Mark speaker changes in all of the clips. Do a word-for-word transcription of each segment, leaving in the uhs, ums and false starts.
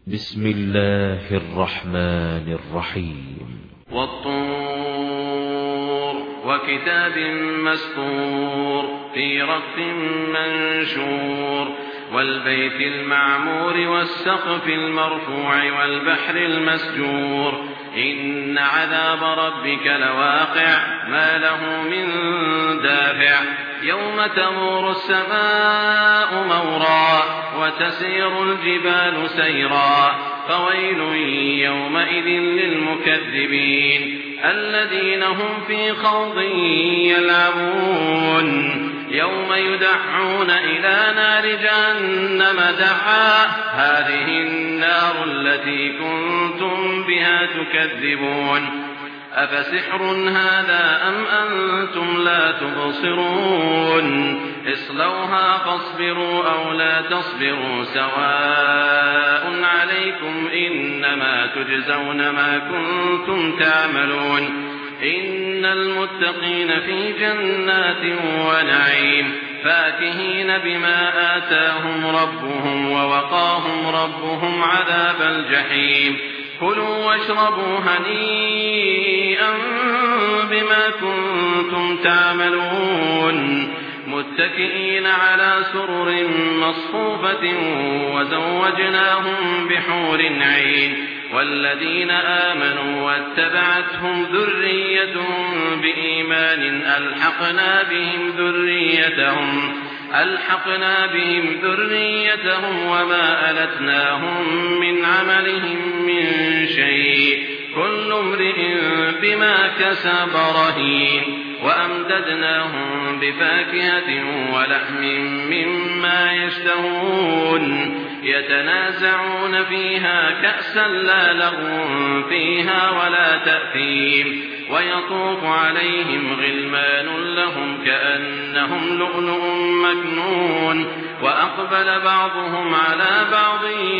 Speaker 1: بسم الله الرحمن الرحيم
Speaker 2: والطور وكتاب مسطور في رق منشور والبيت المعمور والسقف المرفوع والبحر المسجور إن عذاب ربك لواقع ما له من دافع يوم تمور السماء مورا وتسير الجبال سيرا فويل يومئذ للمكذبين الذين هم في خوض يلعبون يوم يدعون إلى نار جهنم دعا هذه النار التي كنتم بها تكذبون أفسحر هذا أم أنتم لا تبصرون اصلوها فاصبروا أو لا تصبروا سواء عليكم إنما تجزون ما كنتم تعملون إن المتقين في جنات ونعيم فاكهين بما آتاهم ربهم ووقاهم ربهم عذاب الجحيم كلوا واشربوا هنيئا بما كنتم تعملون متكئين على سرر مصفوفة وزوجناهم بحور عين والذين آمنوا واتبعتهم ذريتهم بإيمان ألحقنا بهم ذريتهم ألحقنا بهم ذريتهم وما ألتناهم من عملهم من شيء كل امرئ بما كسب رهين وأمددناهم بفاكهة ولحم مما يشتهون يتنازعون فيها كأسا لا لغو فيها ولا تأثيم ويطوف عليهم غلمان لهم كأنهم لؤلؤ مكنون وأقبل بعضهم على بعض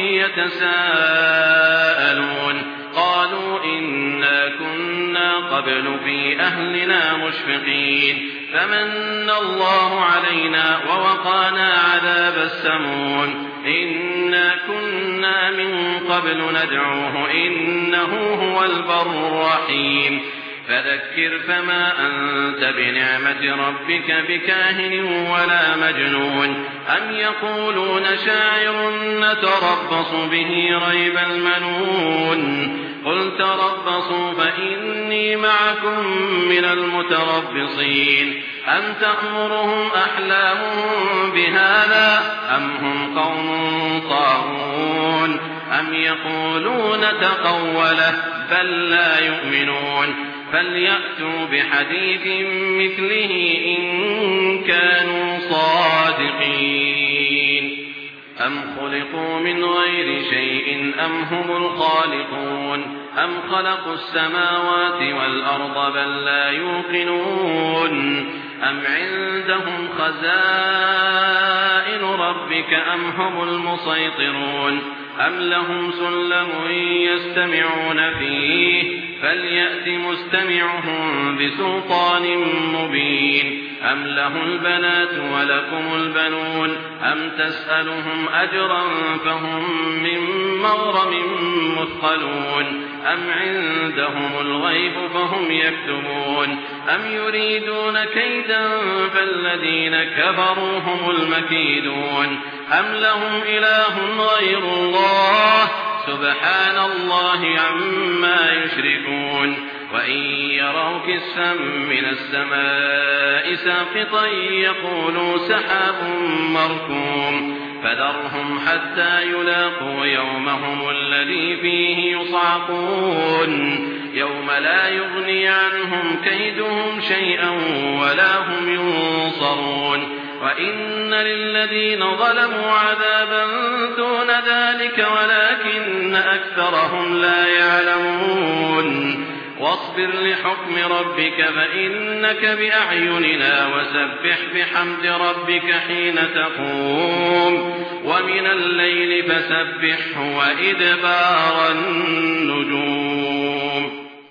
Speaker 2: يتساءلون قالوا إنا كنا قبل في أهلنا مشفقين فمن الله علينا ووقانا عذاب السموم إنا كنا من قبل ندعوه إنه هو البر الرحيم فذكر فما أنت بنعمة ربك بكاهن ولا مجنون أم يقولون شاعر نتربص به ريب المنون قل تربصوا فإني معكم من المتربصين أم تأمرهم أحلامهم بهذا أم هم قوم طاغون أم يقولون تقوله بل لا يؤمنون فليأتوا بحديث مثله إن كانوا صادقين أم خلقوا من غير شيء أم هم الخالقون أم خلقوا السماوات والأرض بل لا يوقنون أم عندهم خزائن ربك أم هم المسيطرون أم لهم سلم يستمعون فيه فليأت مستمعهم بسلطان مبين أم له البنات ولكم البنون أم تسألهم أجرا فهم من مغرم مثقلون أم عندهم الغيب فهم يكتبون أم يريدون كيدا فالذين كفروا هم المكيدون أم لهم إله غير الله سبحان الله عما يشركون وإن يروا كسفا من السماء ساقطا يقولوا سحاب مركوم فذرهم حتى يلاقوا يومهم الذي فيه يصعقون يوم لا يغني عنهم كيدهم شيئا ولا هم ينصرون وإن للذين ظلموا عذابا دون ذلك ولكن أكثرهم لا يعلمون واصبر لحكم ربك فإنك بأعيننا وسبح بحمد ربك حين تقوم ومن الليل فسبحه وإدبار النجوم